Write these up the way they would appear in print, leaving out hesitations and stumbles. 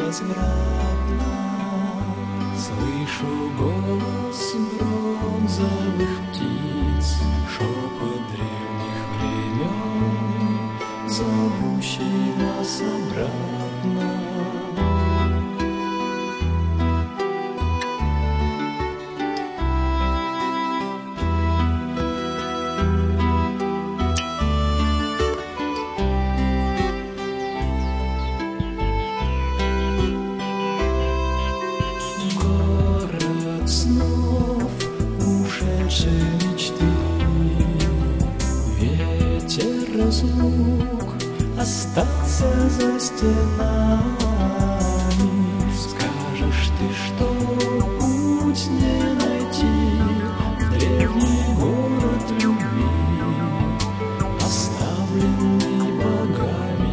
невозвратно. Слышу голос бронзовых птиц, шепот древних времен, зовущий нас обратно. Мечты, ветер разлук, остаться за стенами. Скажешь ты, что путь не найти в древний город любви, оставленный богами.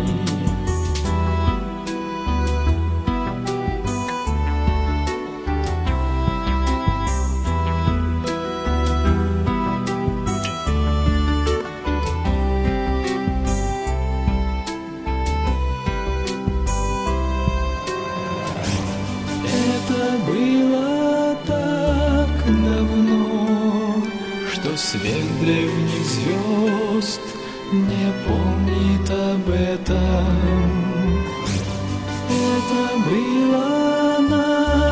Было так давно, что свет древних звезд не помнит об этом. Это было на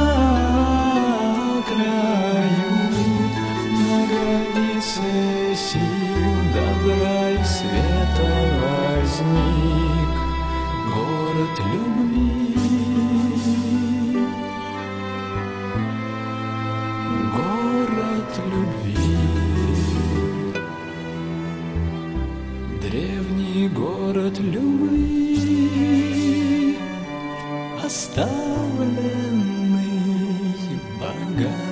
краю, на границе сил добра и света возник город любви. Город любви, древний город любви, оставленный богами.